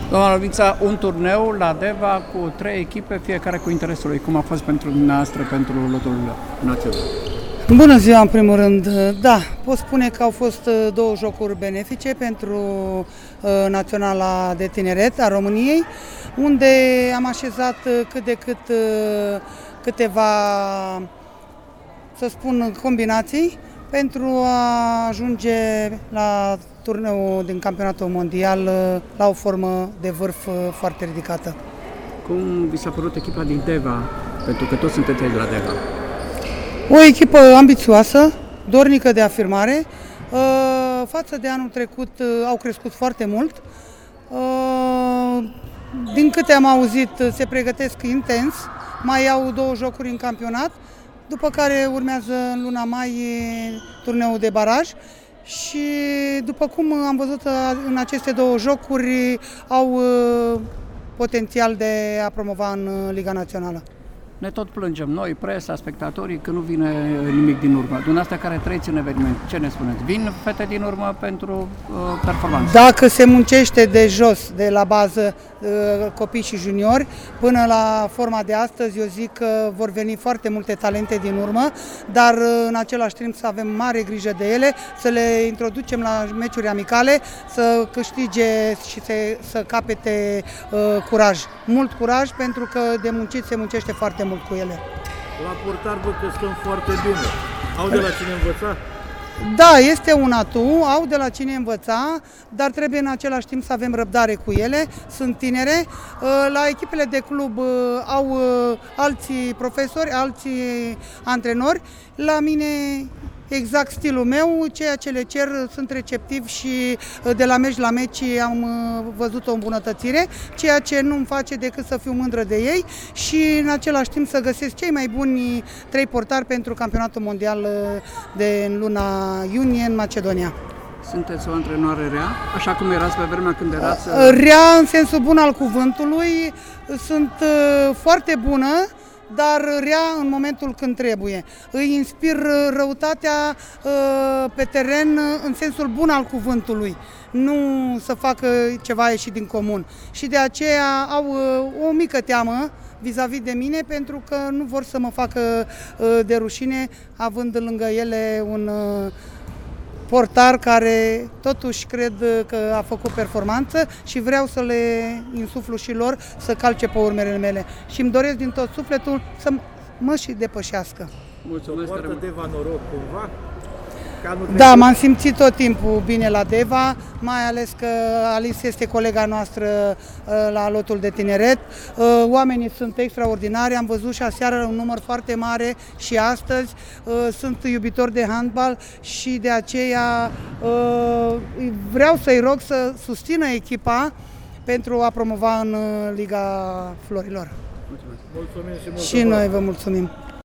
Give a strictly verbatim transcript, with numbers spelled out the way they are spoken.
Doamna Lovița, un turneu la Deva cu trei echipe, fiecare cu interesul lui. Cum a fost pentru dumneavoastră, pentru lotul național? Bună ziua, în primul rând. Da, pot spune că au fost două jocuri benefice pentru uh, Naționala de Tineret a României, unde am așezat cât de cât uh, câteva, să spun, combinații pentru a ajunge la turneul din campionatul mondial uh, la o formă de vârf uh, foarte ridicată. Cum vi s-a părut echipa din Deva? Pentru că toți sunteți de la Deva. O echipă ambițioasă, dornică de afirmare. Față de anul trecut au crescut foarte mult. Din câte am auzit, se pregătesc intens, mai au două jocuri în campionat, după care urmează în luna mai turneul de baraj. Și după cum am văzut în aceste două jocuri, au potențial de a promova în Liga Națională. Ne tot plângem noi, presa, spectatorii, că nu vine nimic din urmă. Dumneavoastră care trăiți în eveniment, ce ne spuneți? Vin fete din urmă pentru uh, performanță? Dacă se muncește de jos, de la bază, uh, copii și juniori, până la forma de astăzi, eu zic că vor veni foarte multe talente din urmă, dar uh, în același timp să avem mare grijă de ele, să le introducem la meciuri amicale, să câștige și să, să capete uh, curaj. Mult curaj, pentru că de muncit se muncește foarte mult cu ele. La portar văd că stăm foarte bine. Au de la cine învăța? Da, este un atu, au de la cine învăța, dar trebuie în același timp să avem răbdare cu ele, sunt tinere. La echipele de club au alții profesori, alții antrenori. La mine exact stilul meu, ceea ce le cer, sunt receptiv și de la meci la meci am văzut o îmbunătățire, ceea ce nu-mi face decât să fiu mândră de ei și în același timp să găsesc cei mai buni trei portari pentru campionatul mondial de în luna iunie în Macedonia. Sunteți o antrenoare rea, așa cum erați pe vremea când erați... Rea în sensul bun al cuvântului, sunt foarte bună, dar rea în momentul când trebuie. Îi inspir răutatea pe teren în sensul bun al cuvântului, nu să facă ceva ieșit din comun. Și de aceea au o mică teamă vis-a-vis de mine, pentru că nu vor să mă facă de rușine, având lângă ele un portar care totuși cred că a făcut performanță și vreau să le insuflu și lor să calce pe urmele mele. Și îmi doresc din tot sufletul să mă și depășească. Mulțumesc. Poartă Deva noroc cumva? Da, m-am simțit tot timpul bine la Deva, mai ales că Alice este colega noastră la lotul de tineret. Oamenii sunt extraordinari, am văzut și aseară un număr foarte mare și astăzi. Sunt iubitor de handbal și de aceea vreau să-i rog să susțină echipa pentru a promova în Liga Florilor. Mulțumesc. Mulțumim și, și noi vă mulțumim.